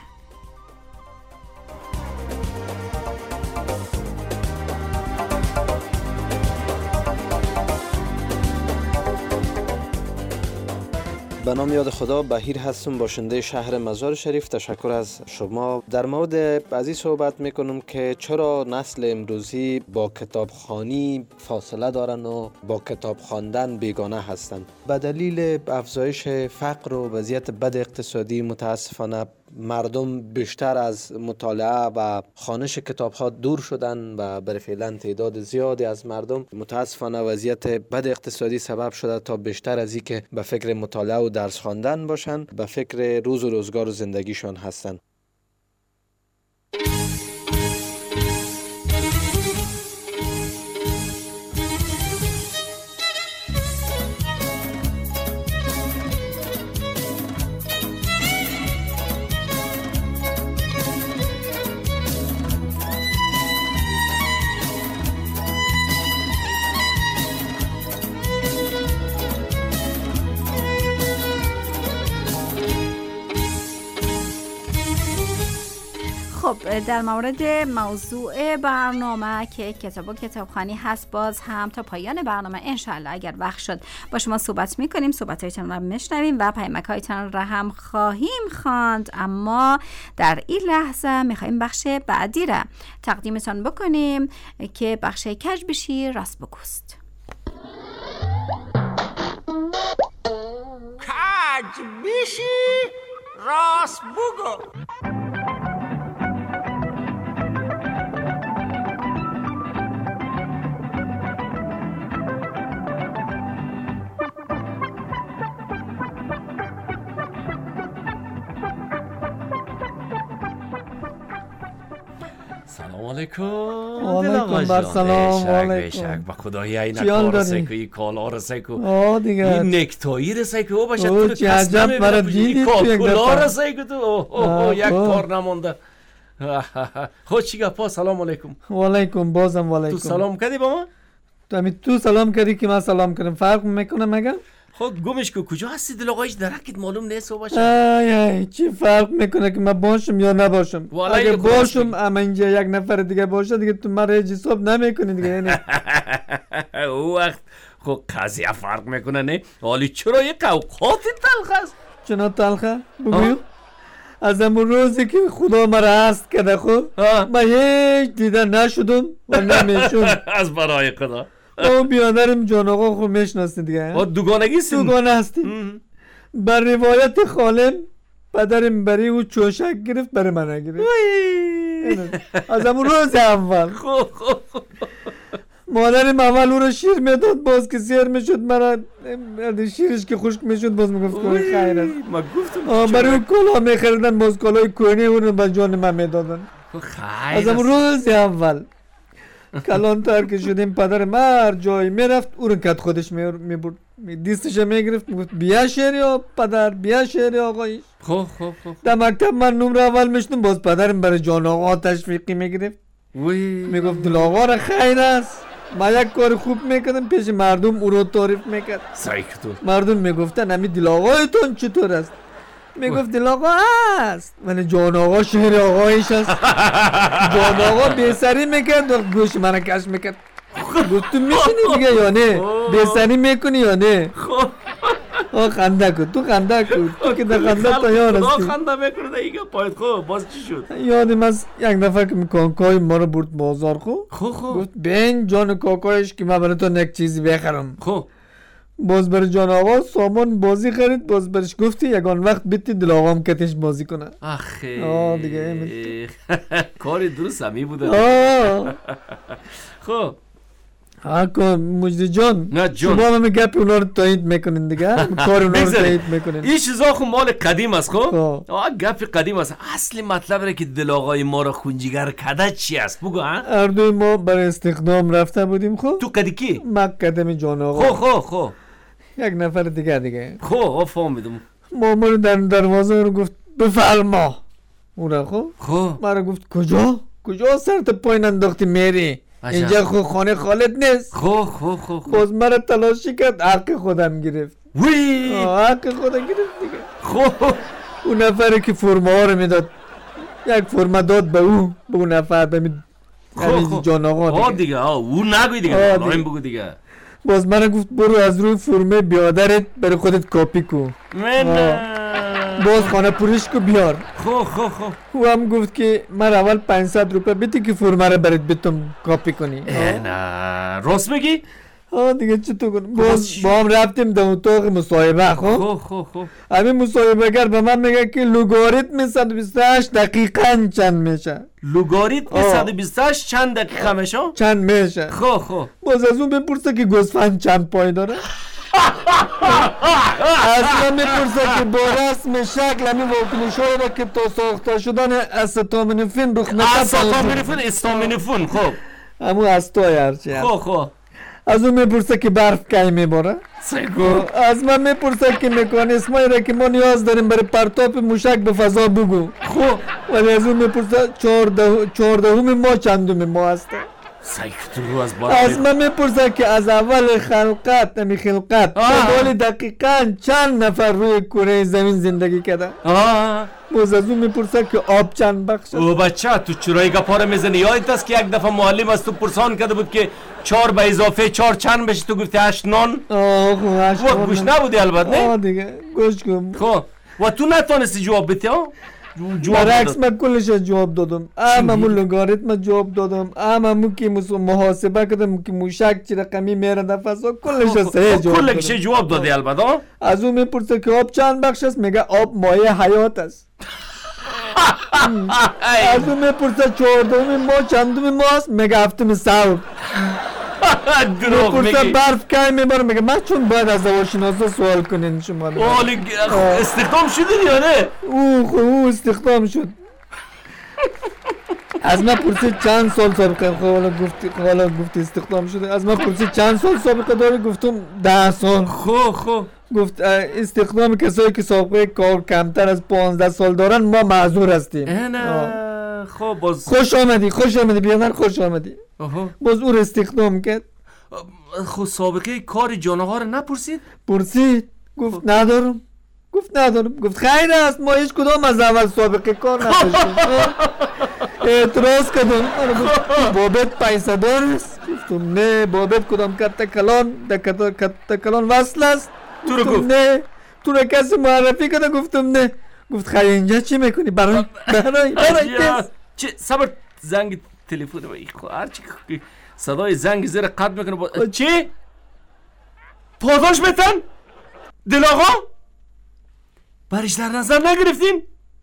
S10: به نام یاد خدا، بهیر هستم، باشنده شهر مزار شریف. تشکر از شما. در مورد از این صحبت میکنم که چرا نسل امروزی با کتابخوانی فاصله دارن و با کتاب خواندن بیگانه هستند. به دلیل افزایش فقر و وضعیت بد اقتصادی متاسفانه مردم بیشتر از مطالعه و خوانش کتاب‌ها دور شدن و برای فعلا تعداد زیادی از مردم متاسفانه وضعیت بد اقتصادی سبب شده تا بیشتر از این که به فکر مطالعه و درس خواندن باشن به فکر روز و روزگار و زندگیشان هستن.
S3: خب در مورد موضوع برنامه که کتاب و کتابخوانی هست باز هم تا پایان برنامه انشالله اگر وقت شد با شما صحبت میکنیم، صحبت هایتان را میشنویم و پیامک هایتان را هم خواهیم خواند. اما در این لحظه میخواییم بخش بعدی را تقدیمتان بکنیم که بخش کج بشی راست بگوست.
S15: کج بشی راست بگو.
S1: سلام علیکم.
S16: علیکم بر سلام. علیکم.
S1: با خدایی این کار رسه که این کالا رسه که
S16: آه دیگه
S1: این نکتایی رسه که او باشه تو
S16: چه عجب برای دیدی تو یک
S1: کالا رسه که تو یک کار نمونده. خود چی گپا؟ سلام علیکم.
S16: علیکم بازم علیکم.
S1: تو سلام کردی با ما؟
S16: تو همین تو سلام کردی که من سلام کردم فرق میکنه مگه؟
S1: خب گمش که کجا هستی دل آقایش درکت معلوم نیست و باشه.
S16: ای ای چی فرق میکنه که من باشم یا نباشم؟ اگه باشم اما اینجا یک نفر دیگه باشه دیگه تو من رج حساب نمیکنی دیگه.
S1: او وقت خب قضیه فرق میکنه نه؟ حالی چرا یک اوقات تلخ است؟
S16: چنا تلخه؟ بگویم از امون روزی که خدا مرا هست کده خب من هیچ دیده نشدم و نمیشم.
S1: از برای خدا
S16: او بیادرم جان آقا خود میشناستی دیگه.
S1: دوگانگی هستی؟
S16: دوگانه هستی. بر روایت خالم پدرم برای او چوشک گرفت برای من گرفت از همون روز اول.
S1: خوب خوب
S16: مادرم اول او رو شیر میداد باز که سیر میشد مرا شیرش که خشک میشد باز میگفت که خیر است.
S1: ما گفتم
S16: برای او کلا میخریدن باز کلای کوینی اون رو به جان من میدادن
S1: خیر
S16: از همون روز اول. کلانتر که شدیم پدر ما هر جایی میرفت او رو کت خودش میبرد دیستش میگرفت میگفت بیا شعری پدر بیا شعری آقایش.
S1: خب خب خب
S16: در مکتب من نمره اول میشتم باز پدرم برای جان آقا تشویقی میگرفت میگفت دل آقا را خیر است ما یک کار خوب میکردم پیش مردم او رو تعریف میکرد مردم میگفتن امی دل آقایتون چطور است میگفت دل آقا است ولی جان آقا شهر آقایش است. جان آقا بیسری میکرد و گوش من کش میکرد گفت تو میشینی دیگه یا نه بیسری میکنی یا نه. آه خنده کن تو خنده کن تو که در خنده تیار هستی
S1: خنده میکنه دیگه پایت خوب باز چی شد؟
S16: یادم از یک نفر که کاکای ما رو برد بازار خو
S1: خو خو
S16: گفت بین جان کاکایش که من برای تو یک چیزی بخرم.
S1: خو
S16: باز بر جان آقا سامان بازی خرید باز برش گفتی یگان وقت بیتی دل آقام کتش بازی کنه.
S1: آخه
S16: آه دیگه
S1: کاری درست همی بوده.
S16: آه
S1: خب
S16: آقا مجد جان
S1: نه جان
S16: شما همه گپ اونا رو تایید میکنین دیگه کار اونا رو تایید میکنین.
S1: این چیزا خب مال قدیم است. خب آه گپ قدیم است. اصلی مطلب اینه که دل آقای ما رو خونجیگر کده چی است بگو. ها
S16: هر دوی ما برای استخدام رفته بودیم. خب
S1: تو کدی کی؟
S16: مقدم جان آقا.
S1: خب خب خب
S16: یک نفر دیگه دیگه
S1: خب فهمیدم.
S16: مامان در دروازه رو گفت بفرما اون خب
S1: خب
S16: ما رو گفت کجا کجا سرت پایین انداختی میری اینجا خو خانه خالد نیست.
S1: خو خو خو خو
S16: باز مرا تلاشی کرد حق خودم گرفت.
S1: وی
S16: حق خودم گرفت دیگه.
S1: خو
S16: اون نفری که فرما ها رو میداد یک فرما داد به او به اون نفر به همین جان آقا
S1: دیگه. دیگه آه او نگوی دیگه نایم بگو دیگه.
S16: باز مرا گفت برو از روی فرمه بیادرت برای خودت کاپی کو
S1: من
S16: باز خانه پوریش کو بیار.
S1: خو خو خو
S16: او هم گفت که من اول پانصد روپیه بیتی که فرما رو برات بتم کاپی کنی.
S1: نه راست میگی؟
S16: آه دیگه چطور کنم باز با هم رفتیم در اتاق مصاحبه. خب
S1: خو خو خو
S16: همین مصاحبه گر به من میگه که لوگاریتم صد و بیست و هشت دقیقاً چند میشه.
S1: لوگاریتم صد و بیست و هشت چند دقیقه میشه؟
S16: چند میشه.
S1: خو خو
S16: باز از اون بپرسه که گوسفند چند پای داره. اصلا میپرسه که با رسم شکل همین واکنش رو که تا ساخته شدن استامینوفن بخنه
S1: استامینوفن استامینوفن. خب
S16: همون استای هرچی
S1: خب خب
S16: از اون میپرسه که برف کی میباره.
S1: سگو
S16: از من میپرسه که مکانیسمایی را که ما نیاز داریم برای پرتاب موشک به فضا بگو.
S1: خب
S16: ولی از اون میپرسه چهارده چهاردهم ما چندم ما هسته.
S1: سیکترو از بالا
S16: از من میپرسه که از اول خلقت نمی خلقت به دقیقاً چند نفر روی کره زمین زندگی کرده. باز از اون میپرسه که آب چند بخش است.
S1: او بچه تو چرایی گپاره میزنی؟ یادت است که یک دفعه معلم از تو پرسان کرده بود که چهار به اضافه چهار چند بشه تو گفتی هشت نان.
S16: آه خب هشت نان
S1: گوش نبودی البته نه؟
S16: آه دیگه گوش کن.
S1: خب و تو نتونستی جواب بدی ها؟
S16: برعکس من کلش جواب دادم. ام همون لوگاریتم جواب دادم. ام همون که محاسبه کردم که موشک چی رقمی میره در فضا کلش صحیح جواب دادم.
S1: کلش جواب دادی البته.
S16: از اون میپرسه که آب چند بخش است میگه آب مایه حیات است. از اون میپرسه چهاردهم ما چندم ماست میگه هفتم ثور. میپرسه برف کی میباره میگه من چون باید از هواشناسا سوال کنین شما.
S1: حالی استخدام شدین یا نه؟
S16: او خو او استخدام شد. از من پرسید چند سال سابقه حالا گفتی حالا گفتی استخدام شده. از من پرسید چند سال سابقه داری گفتم ده سال.
S1: خو خو
S16: گفت استخدام کسایی که سابقه کار کمتر از پانزده سال دارن ما معذور هستیم.
S1: نه خب باز
S16: خوش آمدی خوش آمدی بیادر خوش آمدی. باز او رو استخدام کرد.
S1: خب سابقه کار جانها رو نپرسید؟
S16: پرسید گفت ندارم. گفت ندارم. گفت خیر است ما هیچ کدام از اول سابقه کار نداشتیم. اعتراض کردم. بابت پیسه دار است. گفتم نه. بابت کدام کت کلان در کت کلان وصل است.
S1: تو رو گفت
S16: نه. تو رو کسی معرفی کرده. گفتم نه. گفت خیر اینجا چی میکنی برای برای برای
S1: چه صبر زنگ تلفن و خو هرچی صدای زنگ زیر قد میکنه با... چی؟ پاداش بتن؟ دل آقا؟ برش در نظر نگرفتین؟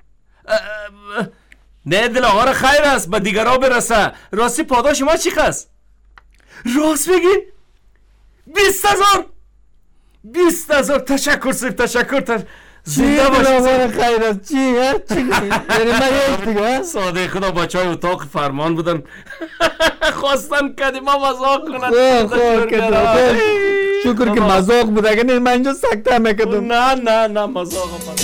S1: نه دل آقا را خیر است با دیگرها برسه. راستی پاداش ما چی هست؟ راست بگین؟ بیست هزار بیست هزار تشکر سر تشکر تر... زنده باشی.
S16: دلاغا خیر است چی ها چی یعنی من یک دیگه
S1: ساده خدا بچهای اتاق فرمان بودن خواستن کردی ما مزاق کنن.
S16: خواه خواه کده شکر که مزاق بود اگه نیست من اینجا سکته میکردم.
S1: نه نه نه مزاق بود.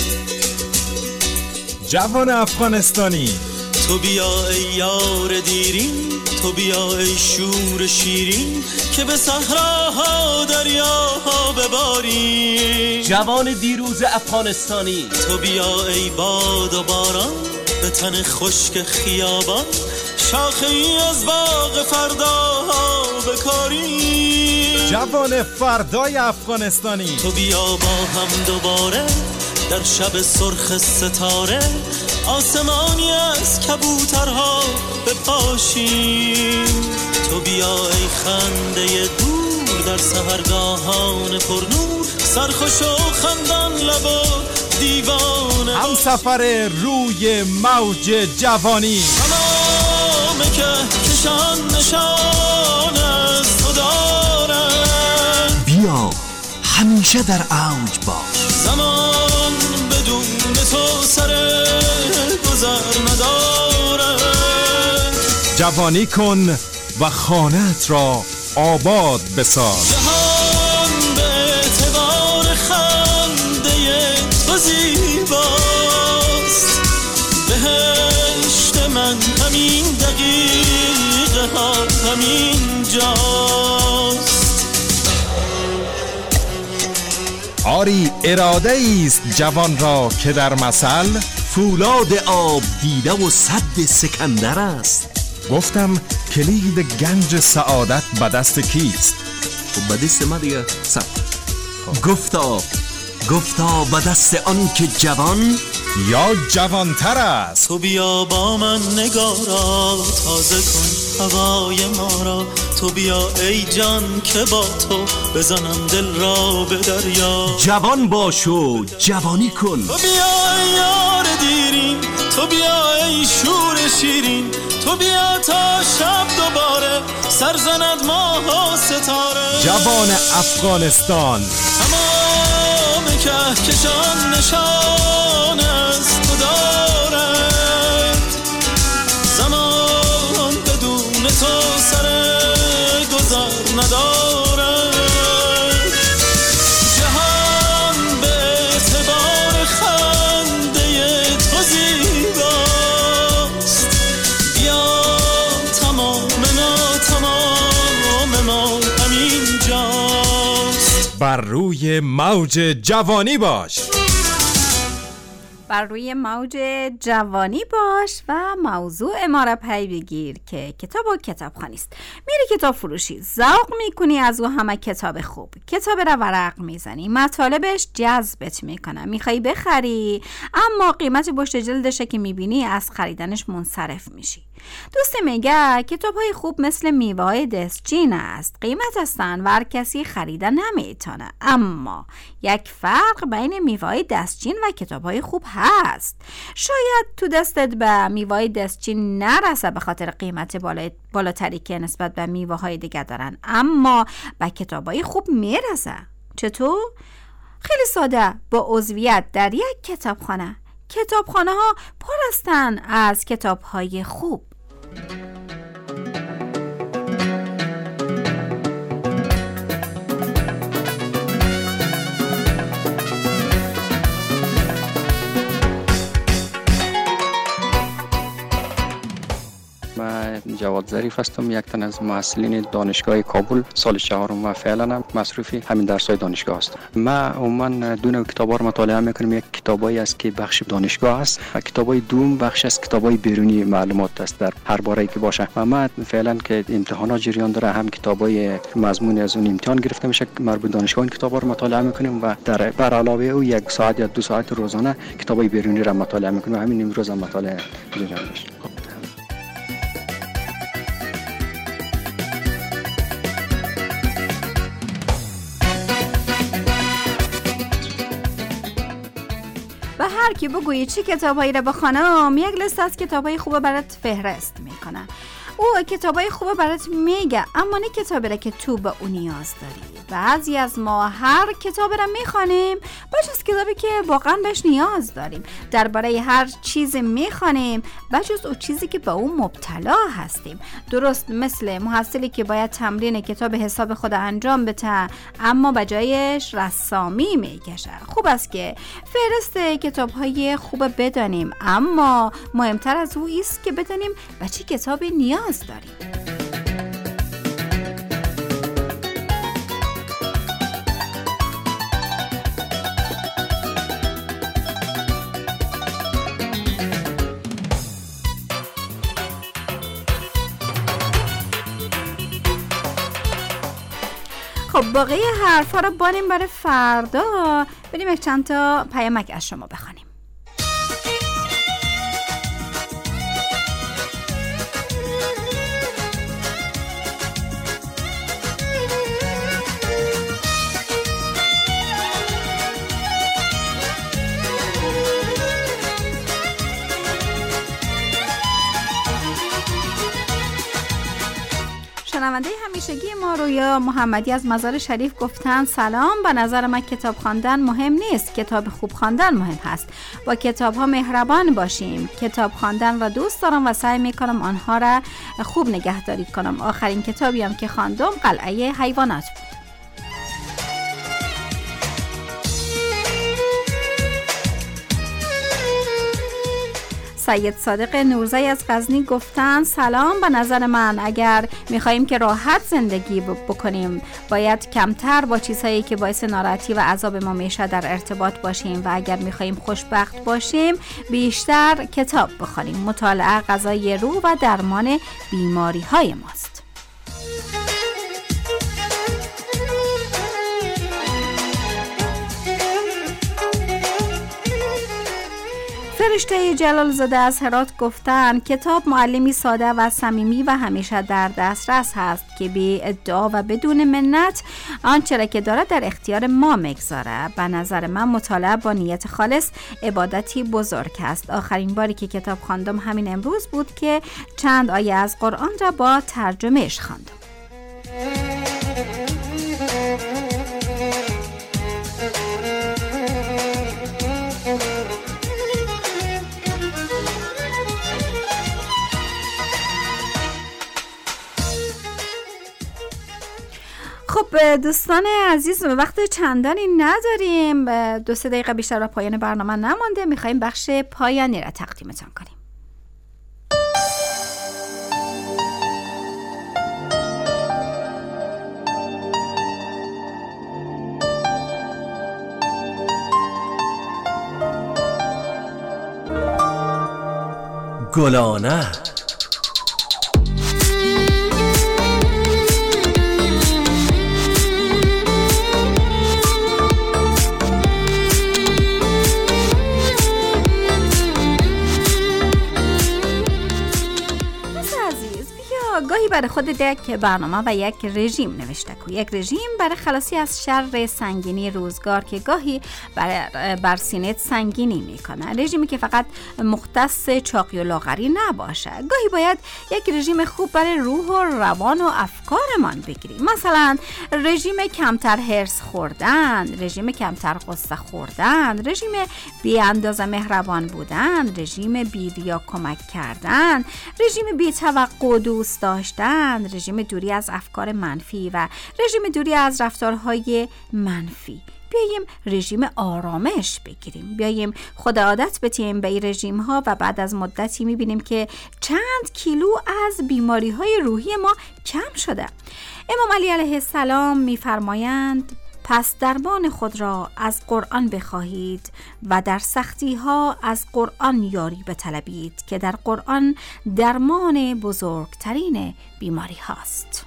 S4: جوان افغانستانی
S6: تو بیا ای یار دیرین، تو بیا ای شور شیرین که به صحراها دریاها بباری.
S1: جوان دیروز افغانستانی
S6: تو بیا ای باد و باران به تن خشک خیابان، شاخه ای از باغ فرداها بکاری.
S4: جوان فردای افغانستانی
S6: تو بیا با هم دوباره در شب سرخ ستاره، آسمانی از کبوترها بپاشیم. تو بیا ای خنده دور در سحرگاهان پرنور، سرخوش و خندان لب و دیوانه
S4: هم سفر روی موج جوانی.
S6: تمام که کشان نشان از تو دارن،
S17: بیا همیشه در اوج باش.
S6: زمان بدون تو سر گذر نداره.
S4: جوانی کن و خانه‌ات را آباد بساز.
S6: جهان به اعتبار خنده تو زیباست، بهشت من همین دقیقه ها همین جاست.
S4: آری اراده ایست جوان را که در مثل
S17: فولاد آب دیده و صد سکندر است.
S4: گفتم کلید گنج سعادت به دست کیست؟
S17: و به دست ما دیگه صد گفتا گفتا به دست آن که جوان
S4: یا جوانتر است.
S6: تو بیا با من نگارا تازه کن هوای ما را. تو بیا ای جان که با تو بزنم دل را به دریا.
S17: جوان باش و جوانی کن.
S6: تو بیا ای یار دیرین، تو بیا ای شور شیرین، تو بیا تا شب دوباره سرزند ماه و ستاره.
S4: جوان افغانستان
S6: تمام که کشان نشان از تو دارد، زمان بدون تو سر گذر ندارد. جهان به اعتبار خنده تو زیباست، بیا تمام ما تمام ما همین جاست.
S4: بر روی موج جوانی باش.
S3: بر روی موج جوانی باش و موضوع ما را پی بگیر که کتاب و کتابخوانی است. میری کتاب فروشی، ذوق میکنی از او همه کتاب خوب، کتاب را ورق میزنی، مطالبش جذبت میکنه، میخوای بخری اما قیمت پشت جلدش که میبینی از خریدنش منصرف میشی. دوست میگه کتاب های خوب مثل میوه های دستچین است، قیمت هستن و هر کسی خریدن نمیتونه، اما یک فرق بین میوه های دستچین و کتاب های خوب هست. شاید تو دستت به میوه های دستچین نرسه به خاطر قیمت بالا بالاتری که نسبت به میوه های دیگه دارن، اما به کتاب های خوب میرسه. چطور؟ خیلی ساده، با عضویت در یک کتابخانه. کتابخانه ها پر هستن از کتاب های خوب.
S18: من جواد ظریف هستم، یک تن از محصلین دانشگاه کابل، سال چهارم و فعلا هم مصروف همین درس‌های دانشگاه هستم. من عموما دو نوع کتابا رو مطالعه میکنم. یک کتابایی است که بخش دانشگاه است و کتابای دوم بخش از کتابای بیرونی معلومات است در هر باره‌ای که باشه. و من فعلا که امتحانات جریان داره، هم کتابای مضمون از اون امتحان گرفته میشه مربوط دانشگاه، این کتابا رو مطالعه میکنیم و در بر علاوه او یک ساعت یا دو ساعت روزانه کتابای بیرونی را مطالعه میکنیم. همین امروز هم مطالعه جریان داشت.
S3: هر کی بگویی چه کتابایی را بخوانم، یک لیست از کتابای خوب برات فهرست میکنه. او کتابای خوبه برات میگه، اما نه کتابی را که تو به اون نیاز داری. بعضی از ما هر کتابی را میخوانیم بجز کتابی که واقعا بهش نیاز داریم. درباره هر چیزی میخوانیم بجز اون چیزی که به اون مبتلا هستیم. درست مثل محصلی که باید تمرین کتاب حساب خود انجام بده اما بجایش رسامی میکشه. خوب است که فهرست کتاب‌های خوب بدانیم، اما مهمتر از او است که بدانیم به چه کتابی نیاز داریم. خب باقی حرفا رو بانیم برای فردا. بریم یک چند تا پیامک از شما بخوانیم. شنونده همیشگی ما رویا محمدی از مزار شریف گفتن سلام، به نظر من کتاب خواندن مهم نیست، کتاب خوب خواندن مهم هست. با کتاب ها مهربان باشیم. کتاب خواندن را دوست دارم و سعی میکنم آنها را خوب نگهداری کنم. آخرین کتابی هم که خواندم قلعه حیوانات بود. سید صادق نورزی از غزنی گفتن سلام، به نظر من اگر میخواییم که راحت زندگی بکنیم باید کمتر با چیزهایی که باعث ناراحتی و عذاب ما میشه در ارتباط باشیم و اگر میخواییم خوشبخت باشیم بیشتر کتاب بخونیم. مطالعه غذای روح و درمان بیماری های ماست. فرشته جلال زاده از هرات گفتن کتاب معلمی ساده و صمیمی و همیشه در دسترس هست که بی ادعا و بدون منت آنچه را که دارد در اختیار ما میگذاره. به نظر من مطالعه با نیت خالص عبادتی بزرگ است. آخرین باری که کتاب خواندم همین امروز بود که چند آیه از قرآن را با ترجمهش خواندم. خب دوستان عزیز وقت چندانی نداریم، دو سه دقیقه بیشتر و پایان برنامه نمانده. میخواییم بخش پایانی را تقدیمتان کنیم.
S17: گلانه
S3: گاهی برای خودت یک برنامه و یک رژیم نوشته کو. یک رژیم برای خلاصی از شر سنگینی روزگار که گاهی بر, بر سینت سنگینی میکنه. رژیمی که فقط مختص چاقی و لاغری نباشه. گاهی باید یک رژیم خوب برای روح و روان و افکارمان بگیریم. مثلا رژیم کمتر هرس خوردن، رژیم کمتر قصه خوردن، رژیم بی اندازه مهربان بودن، رژیم بی ریا کمک کردن، رژیم بی توقع دوست داشتن، رژیم دوری از افکار منفی و رژیم دوری از رفتارهای منفی. بیاییم رژیم آرامش بگیریم. بیاییم خود عادت بتیم به این رژیم ها و بعد از مدتی میبینیم که چند کیلو از بیماری های روحی ما کم شده. امام علی علیه السلام میفرمایند پس درمان خود را از قرآن بخواهید و در سختی ها از قرآن یاری بطلبید که در قرآن درمان بزرگترین بیماری هاست.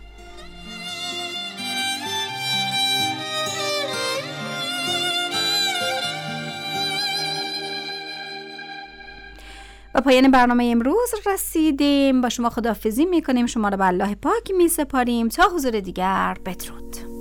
S3: و پایان برنامه امروز رسیدیم. با شما خداحافظی میکنیم. شما را به الله پاک میسپاریم. تا حضور دیگر بدرود.